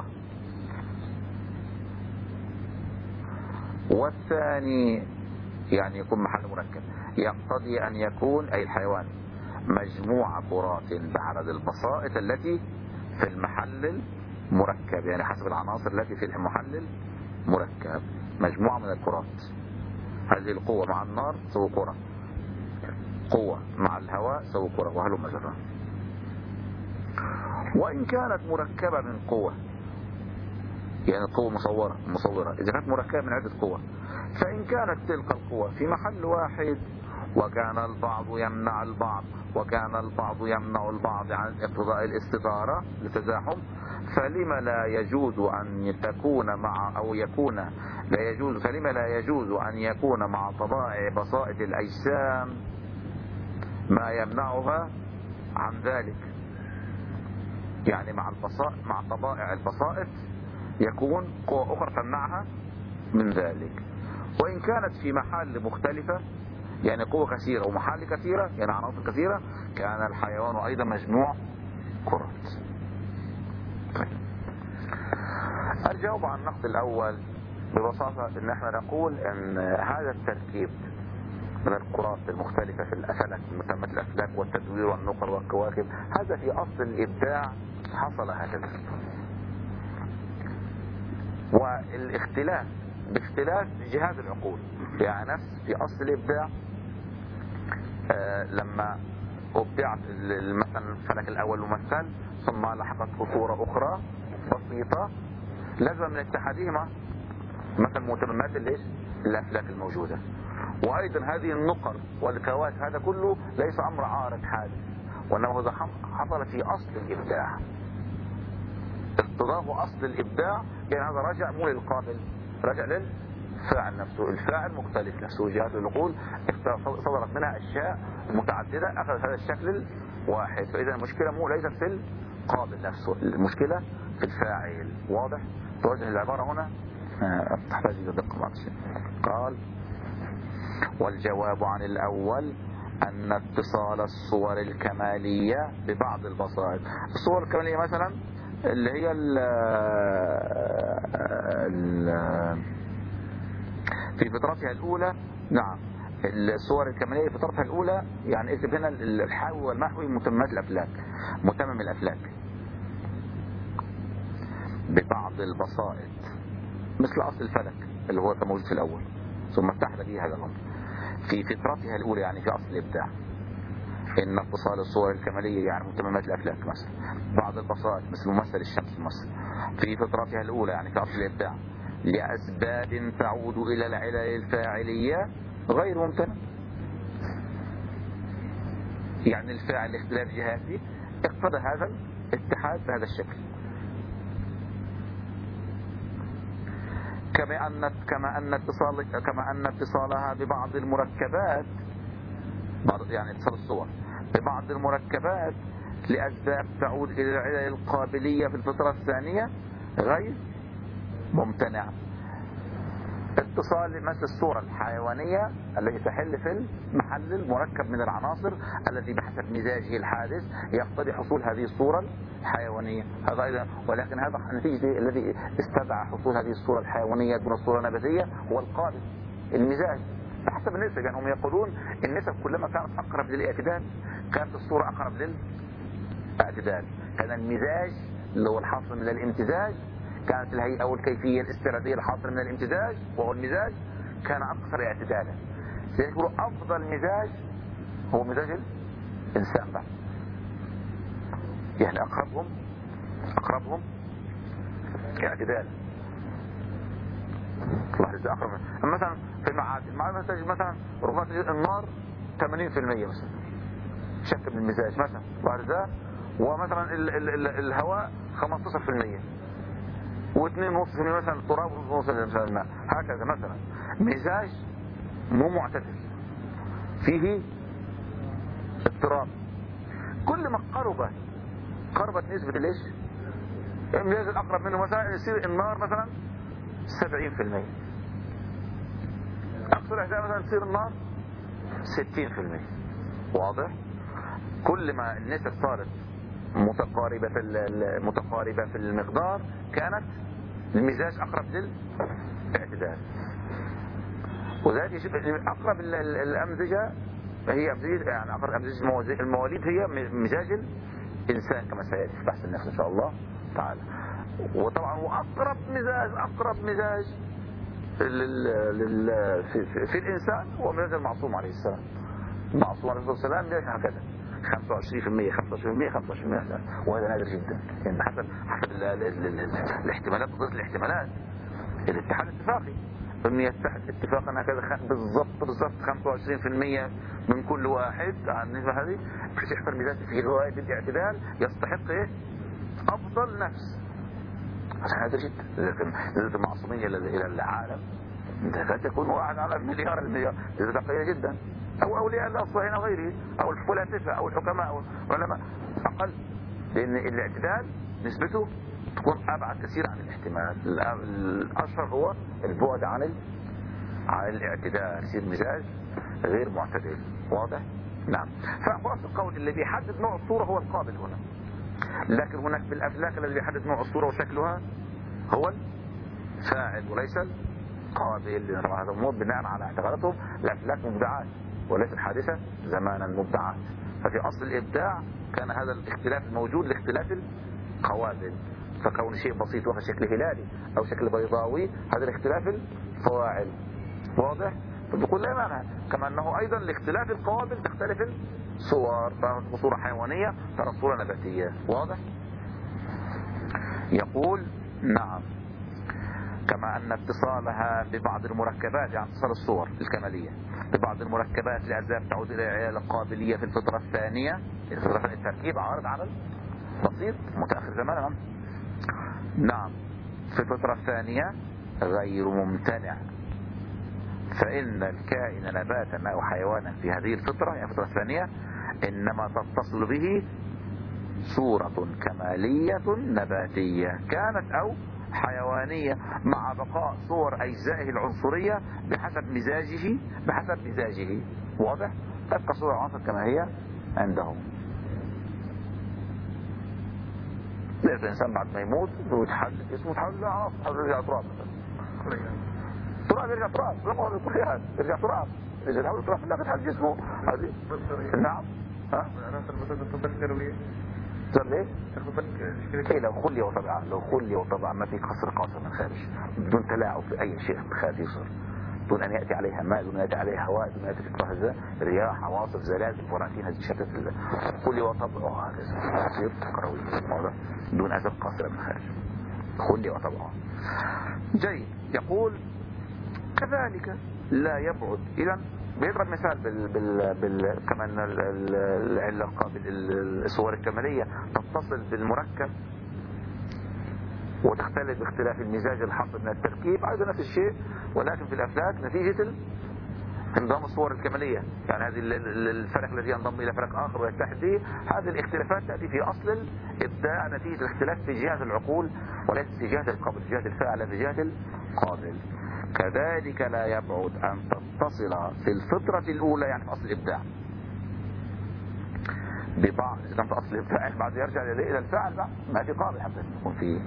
والثاني يعني يكون محل مركب يقتضي أن يكون أي الحيوان مجموعة كرات بعدد البسائط التي في المحل المركب، يعني حسب العناصر التي في المحل المركب مجموعة من الكرات. هذه القوة مع النار تسوي كرة، قوة مع الهواء تسوي كرة، وهلم جرا. وإن كانت مركبة من قوة يعني قوة مصورة مصورة إذا كانت مركبة من عدة قوة، فإن كانت تلك القوة في محل واحد وكان البعض يمنع البعض وكان البعض يمنع البعض عن اقتضاء الاستدارة للتزاحم، فلما لا يجوز أن تكون مع أو يكون لا يجوز فلما لا يجوز أن يكون مع طبائع بسائط الأجسام ما يمنعها عن ذلك. يعني مع البسائط مع طبائع البسائط يكون قوة أخرى تمنعها من ذلك. وإن كانت في محل مختلفة يعني قوة كثيرة ومحال كثيرة يعني عناصر كثيرة، كان الحيوان أيضا مجموع كرات. الجواب عن النقد الأول ببساطة ان احنا نقول ان هذا التركيب من الكرات المختلفة في الأفلاك مسمى الأفلاك والتدوير والنقر والكواكب، هذا في أصل الإبداع حصل هكذا. والاختلاف باختلاف جهاز العقول، يعني نفس في أصل الإبداع آه لما أبدعت مثلا الفلك الأول ممثل ثم لحقته صورة أخرى بسيطة، لازم من اتحادهما مثلا متممات الايش الأفلاك الموجودة. وأيضا هذه النقر والكواكب هذا كله ليس أمر عارض حادث، وإنما هذا حصل في أصل الإبداع. اقتضاه أصل الإبداع يعني هذا رجع مو للقابل، رجع للفاعل نفسه. الفاعل مختلف نفسه، جهات العقول صدرت منها أشياء متعددة أخذت هذا الشكل الواحد. فإذا المشكلة مو ليست في القابل نفسه، المشكلة في الفاعل. واضح؟ توجه العبارة هنا تحتاج إلى دقة بعض الشيء. قال والجواب عن الأول أن اتصال الصور الكمالية ببعض البسائط. الصور الكمالية مثلا اللي هي ال ال في فترتها الأولى، نعم الصور الكمالية في فترتها الأولى يعني اكتب هنا الحاوي والمحوي متممات الأفلاك، متمم الأفلاك ببعض البسائط مثل أصل الفلك اللي هو كان موجود في الأول ثم اتحد به هذا الأمر في فترتها الأولى يعني في أصل الإبداع. إن اتصال الصور الكمالية يعني متممات الأفلاك مثلا بعض البسائط مثل ممثل الشمس مثلا في فترتها الأولى يعني في أصل الإبداع لأسباب تعود إلى العلل الفاعلية غير ممتنة. يعني الفاعل لاختلاف جهاته اقتضى هذا الاتحاد بهذا الشكل. كما أن كما أن اتصال كما أن اتصالها ببعض المركبات بعض يعني اتصال الصور ببعض المركبات لأسباب تعود إلى العلل القابلية في الفترة الثانية غير ممتنعة. اتصال مثل الصورة الحيوانية التي تحل في المحل المركب من العناصر الذي بحسب مزاجه الحادث يقتضي حصول هذه الصورة الحيوانية. هذا أيضا ولكن هذا نتيجة الذي استدعى حصول هذه الصورة الحيوانية دون الصورة النباتية هو القابل المزاج بحسب النسب. يعني هم يقولون النسب كلما كانت أقرب للاعتدال كانت الصورة أقرب للاعتدال. كان المزاج اللي هو الحاصل من الامتزاج كانت الهيئة والكيفية الاستعراضية الحاصلة من الامتزاج وهو المزاج كان أكثر اعتدالا. سيقولوا أفضل مزاج هو مزاج الإنسان بعد، يعني أقربهم أقربهم اعتدالا. الله إذا أقرب مثلا في المعادن المعادن تجد مثلا ربما تجد النار ثمانين بالمئة مثلا شكل من المزاج مثلا الله إذا، ومثلا ال ال ال الهواء خمسة عشر بالمئة واثنين ونص في المئة مثلا التراب ونص مثلا الماء، هكذا مثلا مزاج مو معتدل فيه اضطراب. كل ما قربت قربت نسبة ليش المزاج الأقرب منه مثلا يصير النار مثلا سبعين بالمئة، أقصر إحدى مثلا تصير النار ستين بالمئة. واضح؟ كل ما النسب صارت متقاربة في متقاربة في المقدار كانت المزاج أقرب للاعتدال. وذلك يشوف أقرب الأمزجة هي أمزجة، يعني أقرب أمزجة المواليد هي مزاج الإنسان كما سيأتي في بحث النفس إن شاء الله تعالى. وطبعا هو أقرب مزاج أقرب مزاج لل... لل... في... في... في الإنسان هو مزاج المعصوم عليه السلام. المعصوم عليه السلام مزاج هكذا خمسة وعشرين بالمئة خمسة وعشرين بالمئة خمسة وعشرين بالمئة، وهذا نادر جدا يعني حسب حسب ال... ال... ال... ال... الاحتمالات ضد الاحتمالات. الاتحاد الاتفاقي انه يتحد اتفاقا هكذا بالضبط بالضبط خمسة وعشرين بالمئة من كل واحد عن النسبة هذه بحيث يحصل مزاج في غاية الاعتدال يستحق ايه افضل نفس. عشان هذا جدا لكن نسبة المعصومية الى العالم قد تكون واحد على مليار المليار، نسبة قليلة جدا. او اولياء الله الصالحين او غيره او الفلاسفة او الحكماء او العلماء اقل، لان الاعتدال نسبته تكون ابعد كثير عن الاحتمال. الاشهر هو البعد عن عن الاعتدال، يصير مزاج غير معتدل. واضح؟ نعم. فخلاص القول اللي بيحدد نوع الصورة هو القابل هنا، لكن هناك بالافلاك الذي بيحدد نوع الصورة وشكلها هو الفاعل وليس القابل. هذا الامور بناء على اعتقاداتهم الافلاك مبدعات وليست حادثة زمانا مبدعات. ففي اصل الابداع كان هذا الاختلاف الموجود لاختلاف القوابل، فكون شيء بسيط واخذ شكل هلالي او شكل بيضاوي هذا الاختلاف الفواعل. واضح؟ فبقول لا معنى كما انه ايضا لاختلاف القوابل تختلف الصور، صورة حيوانية ترى صورة نباتية. واضح؟ يقول نعم كما ان اتصالها ببعض المركبات، يعني اتصال الصور الكمالية ببعض المركبات لأسباب تعود الى القابلية في الفطرة الثانية. الفطرة الثانية التركيب عارض عمل بسيط متأخر زمانا. نعم في الفطرة الثانية غير ممتنع، فإن الكائن نباتا أو حيوانا في هذه الفطرة يعني الفطرة الثانية إنما تتصل به صورة كمالية نباتية كانت أو حيوانية مع بقاء صور أجزائه العنصرية بحسب مزاجه بحسب مزاجه. واضح؟ تبقى صورة العنصر كما هي عندهم. لأن الإنسان بعد ما يموت ويتحلل اسمه يتحلل عناصر يرجع تراب تراب يرجع تراب لما هو الطحيان يرجع تراب إذا تحول تراب لا تتحل جسمه هذه. نعم ها عناصر مثلا تنطبق كروية صار ليه؟ إيه لو خلي وطبعا لو خلي وطبعا ما في قصر قاصر من خارج بدون تلاعب في أي شيء من خارج يصير دون أن يأتي عليها ماء دون أن يأتي عليها هواء دون أن يأتي فيها رياح عواصف زلازل براكين هذه شتت خلي وطبعه هكذا يصير كروي دون أثر قاصر من خارج خلي وطبعه. جيد. يقول كذلك لا يبعد. إذا بيضرب مثال بال بال بال كمان العلاقة بالصور الكمالية تتصل بالمركب وتختلف باختلاف المزاج الحاصل من التركيب أيضا نفس الشيء، ولكن في الأفلاك نتيجة انضم الصور الكمالية يعني هذه الفلك الذي ينضم إلى فلك آخر ويتحد به. هذه الاختلافات تأتي في أصل الإبداع نتيجة الاختلاف في جهة العقول وليس في جهة القبل في جهة الفاعل في جهة القابل. كذلك لا يبعد أن تتصل في الفطرة الأولى يعني في أصل الإبداع ببعض إذا في أصل الفاعل بعد يرجع إلى الفاعل بقى ما في قابل حتى يكون فيه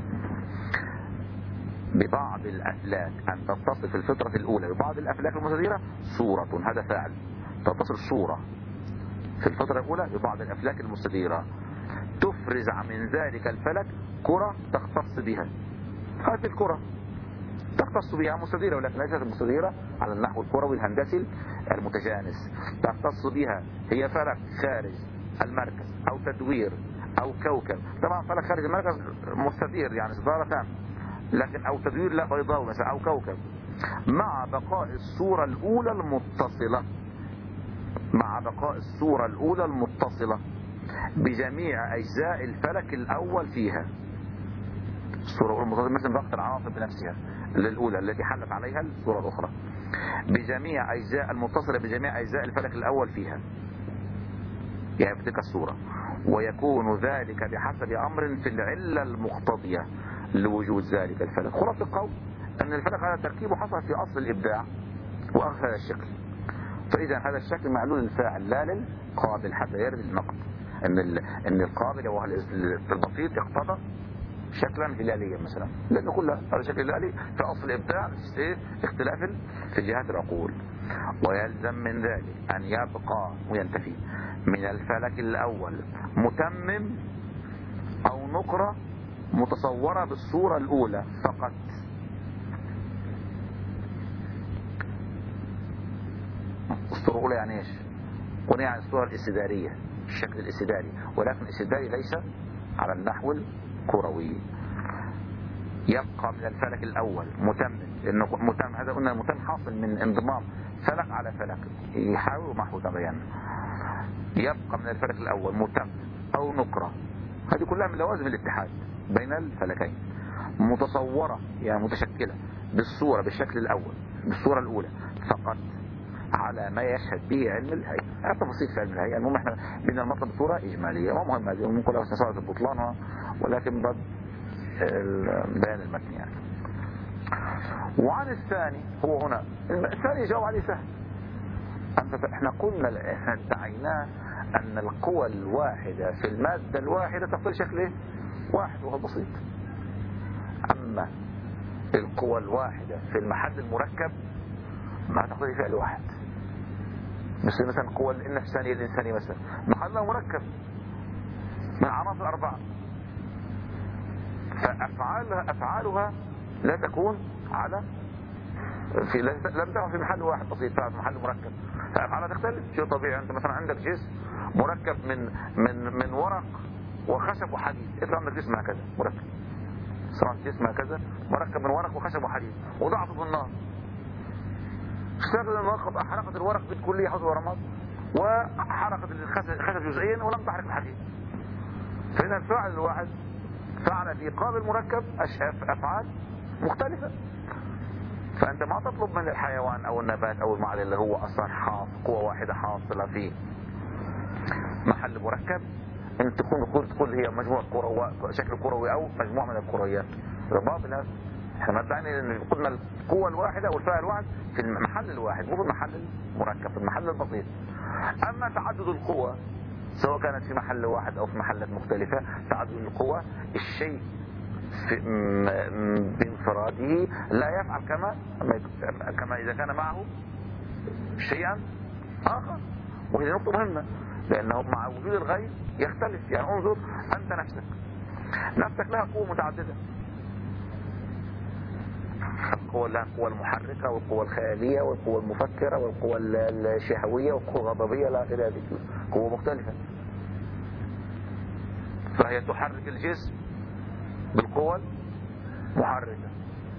ببعض الأفلاك أن تتصل في الفطرة الأولى ببعض الأفلاك المستديرة صورة هذا فاعل تتصل صورة في الفطرة الأولى ببعض الأفلاك المستديرة تفرز من ذلك الفلك كرة تختص بها هذه الكرة تختص بها مستديرة، ولكن ليست مستديرة على النحو الكروي الهندسي المتجانس. تختص بها هي فلك خارج المركز أو تدوير أو كوكب. طبعا فلك خارج المركز مستدير يعني ستارة تام، لكن أو تدوير لا بيضاوي مثلا أو كوكب، مع بقاء الصورة الأولى المتصلة مع بقاء الصورة الأولى المتصلة بجميع أجزاء الفلك الأول فيها. الصورة الأولى المتصلة مثل بقت العواصف بنفسها الأولى التي حلت عليها الصورة الأخرى، بجميع أجزاء المتصلة بجميع أجزاء الفلك الأول فيها، يعني في تلك الصورة. ويكون ذلك بحسب أمر في العلة المقتضية لوجود ذلك الفلك. خلاصة القول أن الفلك هذا تركيبه حصل في أصل الإبداع وأخذ هذا الشكل، فإذا هذا الشكل معلول الفاعل لا للقابل حتى يرد النقد أن أن القابل أو البسيط اقتضى شكلا هلاليا مثلا، لأنه كلها هذا شكل هلالي في أصل الإبداع اختلاف في جهات العقول. ويلزم من ذلك أن يبقى وينتفي من الفلك الأول متمم أو نقرة متصورة بالصورة الأولى فقط. الصورة الأولى يعني إيش؟ قلنا يعني الصورة الاستدارية، الشكل الاستداري، ولكن الاستداري ليس على النحو الكروي. يبقى من الفلك الأول متمم، لأنه متمم هذا قلنا متمم حاصل من انضمام فلك على فلك، يحاول محو تبين. يبقى من الفلك الأول متمم أو نقرة، هذه كلها من لوازم الاتحاد بين الفلكين، متصورة يعني متشكلة بالصورة بالشكل الأول بالصورة الأولى فقط على ما يشهد به علم الهيئة. هذا تفاصيل في علم الهيئة، المهم احنا بدنا نطلب بصورة إجمالية، ما مهم هذه ممكن لو استطاعت بطلانها، ولكن ضد بيان المتن يعني. وعن الثاني هو هنا الثاني جاوب عليه سهل. أنت احنا قلنا احنا ادعيناه أن القوى الواحدة في المادة الواحدة تقتضي شكل واحد وهو بسيط، أما القوى الواحدة في المحل المركب ما تقتضي فعل واحد. مثل مثلا قوى النفسانية الإنسانية مثلا محلها مركب من عناصر أربعة، فأفعالها أفعالها لا تكون على في لم تكن في محل واحد بسيط، في محل مركب، فأفعالها تختلف. شيء طبيعي، أنت مثلا عندك جسم مركب من من من ورق وخشب وحديد، إذا عندك جسم هكذا مركب، صار جسم هكذا مركب من ورق وخشب وحديد، وضعته في النار، اشتغل النار حرقت الورق بالكلية حوض ورماد، وحرقت الخشب جزئيا ولم تحرق الحديد. فإن الفاعل الواحد فعل في قابل مركب أفعال مختلفة. فأنت ما تطلب من الحيوان أو النبات أو المعدن اللي هو أصلا حاصل قوة واحدة حاصلة في محل مركب أن تكون تقول هي مجموعة كروي شكل كروي أو مجموعة من الكرويات. رباب الناس احنا ما ادعينا ان قلنا القوة الواحدة او الفاعل الواحد في المحل الواحد مو في المحل المركب، في المحل البسيط. اما تعدد القوى سواء كانت في محل واحد او في محلات مختلفة، تعدد القوى الشيء بانفراده لا يفعل كما كما اذا كان معه شيئا اخر. وهذه نقطة مهمة، لانه مع وجود الغير يختلف. يعني انظر انت نفسك نفسك لها قوة متعددة، القوة لها القوة المحركة والقوة الخيالية والقوة المفكرة والقوة الشهوية والقوة الغضبية لا غير هذه قوة مختلفة. فهي تحرك الجسم بالقوة المحركة،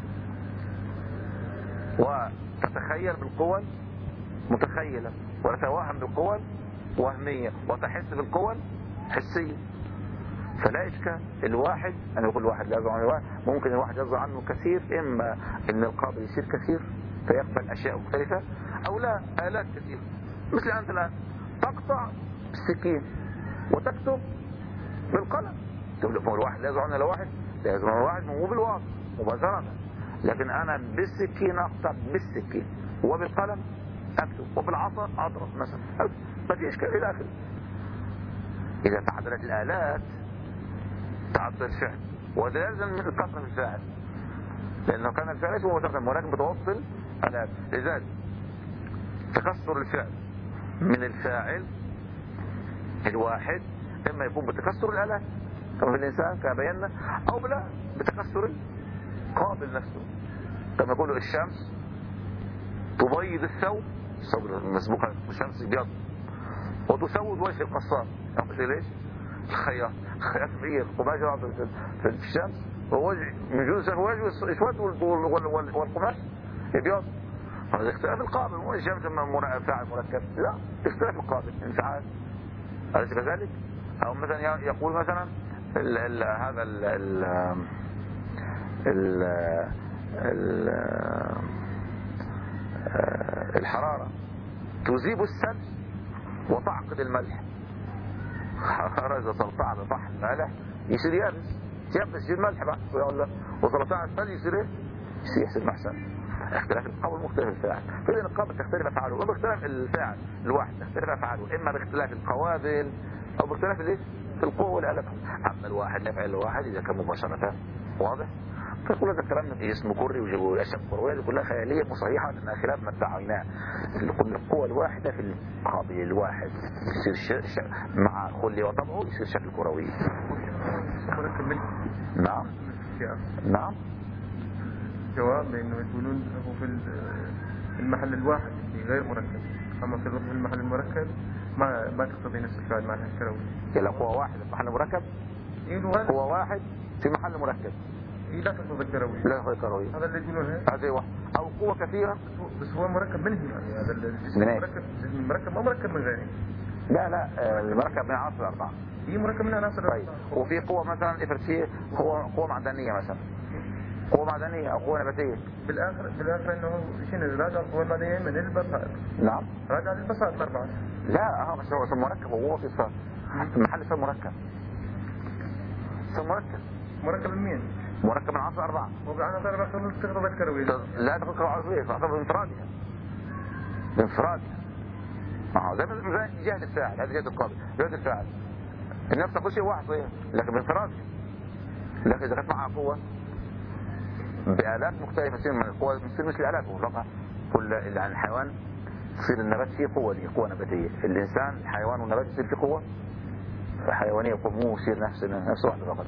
وتتخيل بالقوة المتخيلة، وتتوهم بالقوة الوهمية، وتحس بالقوة الحسية. فلا إشكال الواحد أنا أقول الواحد لا يزعل عن الواحد، ممكن الواحد يزعل عنه كثير، إما إن القابل يصير كثير فيقبل أشياء مختلفة، أو لا آلات كثير. مثل أنت الآن تقطع بالسكين وتكتب بالقلم، تقول الواحد لا يزعل عن الواحد، لا يزعل عن الواحد مو بالواقع مباشرة، لكن أنا بالسكين أقطع بالسكين وبالقلم أكتب وبالعصا أضرب مثلا، ما في إشكال إلى آخره. إذا تعدلت الآلات تعدل الفعل، وده يلزم من الكسر في الفاعل، لأنه كان الفعل اسمه متقدم ولكن بتوصل آلات. لذلك تكسر الفعل من الفاعل الواحد إما يكون بتكسر الآلات كما في الإنسان كما بينا، أو بلا بتكسر قابل نفسه، كما يقولوا الشمس تبيض الثوب، الثوب المسبوق بالشمس يبيض، وتسود وجه القصار. يعني ليش؟ الخياط الخياط بيغير قماش في الشمس، ووجه من جزء وجهه اسود والقماش يبيض. هذا اختلاف القابل، مو الشمس فاعل مركب، لا، اختلاف القابل انفعال. أليس كذلك؟ أو مثلا يقول مثلا ال ال هذا ال ال ال ال الحرارة تذيب الثلج وتعقد الملح. حرارة إذا صلتها على طحن مالح يصير يابس، يابس يصير ملح بقى، وصلتها على الثلج يصير ايه؟ يصير يحسن محسن. اختلاف القول مختلف الفاعل، فإذا القابل تختلف أفعاله، وإما باختلاف الفاعل الواحد تختلف أفعاله، إما باختلاف القوابل أو باختلاف الايه؟ القوة والألم. أما الواحد يفعل الواحد إذا كان مباشرة. واضح؟ فكل هذا الكلام اسمه كري وجيبوا الأشياء الكروية دي كلها خيالية مصحيحة، لأنها خلاف ما ادعيناه. القوة الواحدة في القابل الواحد يصير ش... مع خلي وطبعه يصير شكل كروي. نعم نعم. جواب لأنه يقولون هو في المحل الواحد غير مركب، أما في المحل المركب ما ما تقتضي نفس الفعل معناها الكروي. يعني قوة واحد في محل مركب، قوة واحد في محل مركب إيه لا تقتضي الكروي. لا تقتضي الكروي، هذا اللي يقولونه. هذا واحد. أو قوة كثيرة بس هو مركب منه، يعني هذا الجسم مركب، مركب ما مركب من غيره. لا لا، المركب من عناصر أربعة. هي مركب من عناصر أربعة. طيب، وفي قوة مثلا إفرسية، قوة قوة معدنية مثلا، قوة معدنية أو قوة نباتية. بالآخر بالآخر إنه شنو راجع القوة المعدنية من البساط. نعم. راجع للبساط الأربعة. لا اه بس هو اسمه مركب، وهو في صار في المحل اسمه مركب. اسمه مركب. مركب من مين؟ مركب من عناصر أربعة. وعناصر أربعة تقتضي الكروي. لا تقتضي العضوية، تعتبر بانفرادها. بانفرادها. اه زي زي جهة الفاعل، هذه جهة القابل، جهة الفاعل. النفس تقول شيء واحد صحيح، لكن بانفرادها. لكن إذا كانت معها قوة بآلات مختلفة تصير من القوة، تصير مثل الآلات مطلقة. كل يعني الحيوان تصير النبات فيه قوة، دي قوة نباتية. الإنسان الحيوان والنبات يصير فيه قوة حيوانية، مو يصير نفس نفس واحدة فقط.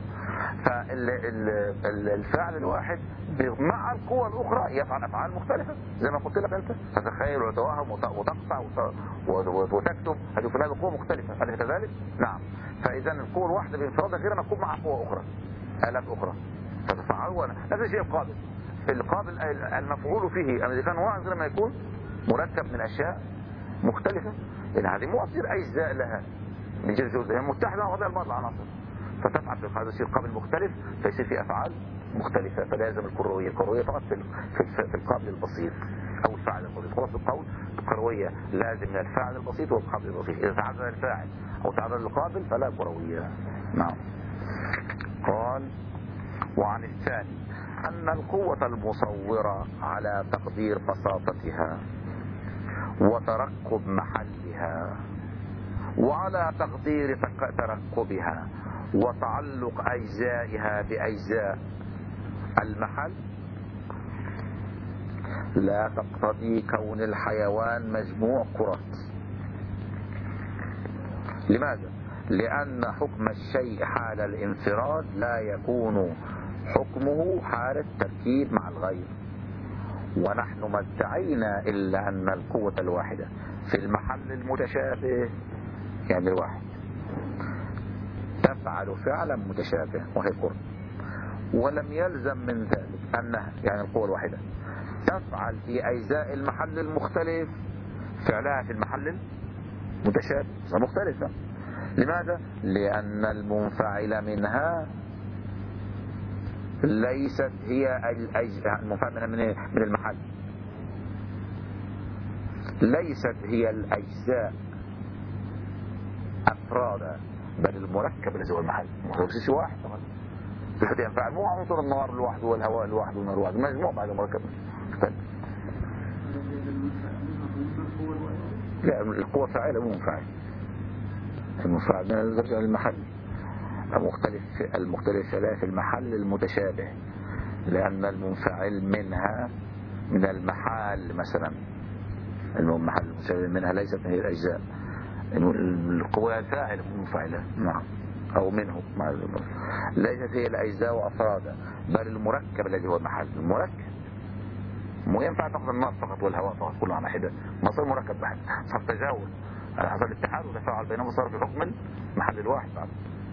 فالفعل الواحد مع القوة الأخرى يفعل أفعال مختلفة زي ما قلت لك أنت، تتخيل وتوهم وتقطع وتكتب، هذه كلها قوة مختلفة. أليس كذلك؟ نعم. فإذا القوة الواحدة بانفرادها غير أن تكون مع قوة أخرى، آلات أخرى فتفعلوا. نفس الشيء القابل. القابل المفعول فيه إذا كان واحد لما يكون مركب من أشياء مختلفة، لأن هذه مو تصير أجزاء لها من جزء جزء، هي متحدة وضع بعض العناصر، فتفعل في هذا الشيء قابل مختلف، فيصير في أفعال مختلفة. فلازم الكروية، الكروية فقط في في القابل البسيط أو الفاعل البسيط. خلاص القول الكروية لازم من الفاعل البسيط والقابل البسيط. إذا تعدد الفاعل أو تعدد القابل فلا كروية. نعم. قال: وعن الثاني أن القوة المصورة على تقدير بساطتها وتركب محلها، وعلى تقدير تركبها وتعلق أجزائها بأجزاء المحل، لا تقتضي كون الحيوان مجموع كرات. لماذا؟ لأن حكم الشيء حال الانفراد لا يكون حكمه حال التركيب مع الغير. ونحن ما ادعينا إلا أن القوة الواحدة في المحل المتشابه، يعني الواحد، تفعل فعلا متشابه وهي قرب، ولم يلزم من ذلك أنها يعني القوة الواحدة تفعل في أجزاء المحل المختلف فعلها في المحل المتشابه مختلفة. لماذا؟ لأن المنفعل منها ليست هي المنفعل منها من المحل، ليست هي الأجزاء أفرادا، بل المركب الذي هو المحل. هو شيء واحد طبعا. صفة ينفعل مو عنصر النار لوحده والهواء لوحده والنار لوحده، مجموع بعد المركب. لا، القوة فاعلة مو منفعل. المنفعل من الدرجة المحل المختلف، المختلف في المحل المتشابه، لأن المنفعل منها من المحال مثلا، المحل المتشابه منها ليست من الأجزاء. القوة فاعلة مو منفعلة. نعم. أو منه ليست هي الأجزاء أفرادا، بل المركب الذي هو المحل. المركب مو ينفع تاخذ النار فقط والهواء فقط كله على حدة، ما صار مركب بحث، صار تجاوز على حسب الاتحاد والتفاعل بينهم، صار في حكم المحل الواحد بعد.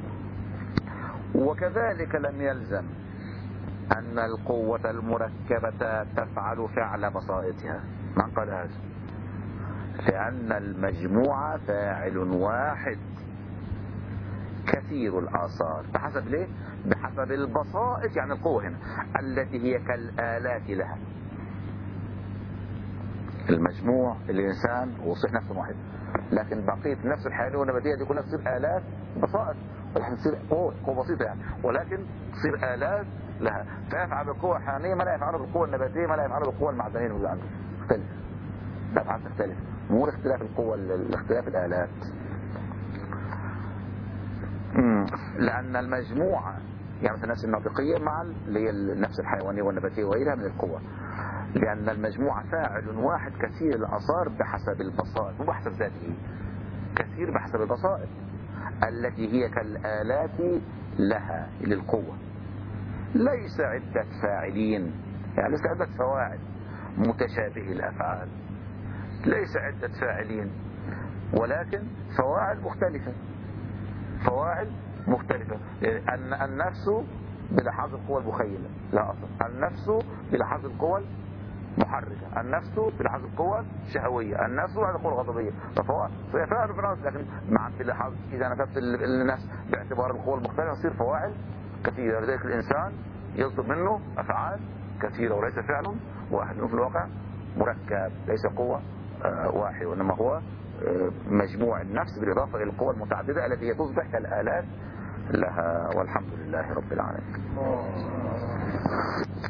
وكذلك لم يلزم أن القوة المركبة تفعل فعل بسائطها. من قال هذا؟ لأن المجموعة فاعل واحد كثير الآثار. بحسب ليه؟ بحسب البسائط، يعني القوة هنا التي هي كالآلات لها. المجموع الإنسان وصح نفس واحد، لكن بقية نفس الحيوانية والنباتية دي كلها تصير آلات بسائط، ولكن تصير قوة قوة بسيطة يعني، ولكن تصير آلات لها. فيفعل بالقوة الحيوانية ما لا يفعله بالقوة النباتية، ما لا يفعله بالقوة المعدنية اللي عنده. تختلف، تفعل تختلف، مو اختلاف القوة، الاختلاف الآلات. مم. لأن المجموعة يعني مثلا النفس الناطقية مع اللي هي النفس الحيوانية والنباتية وغيرها من القوة، لأن المجموعة فاعل واحد كثير الآثار بحسب البسائط، مو بحسب ذاته، كثير بحسب البسائط التي هي كالآلات لها للقوة. ليس عدة فاعلين، يعني ليس عدة فواعل متشابه الأفعال، ليس عدة فاعلين، ولكن فواعل مختلفة، فواعل مختلفة. أن النفس بلحاظ القوى المخيلة لا أصل، النفس بلحاظ القوى محركة، النفس بلحاظ القوى الشهوية، النفس بلحاظ القوى الغضبية، ففواعل فعل في النفس، لكن مع بلحاظ إذا نفذت النفس باعتبار القوى المختلفة يصير فواعل كثيرة. لذلك الإنسان يصدر منه أفعال كثيرة وليس فعل واحد، في الواقع مركب ليس قوة واحد، وإنما هو مجموع النفس بالإضافة إلى القوى المتعددة التي هي تصبح كالآلات لها. والحمد لله رب العالمين.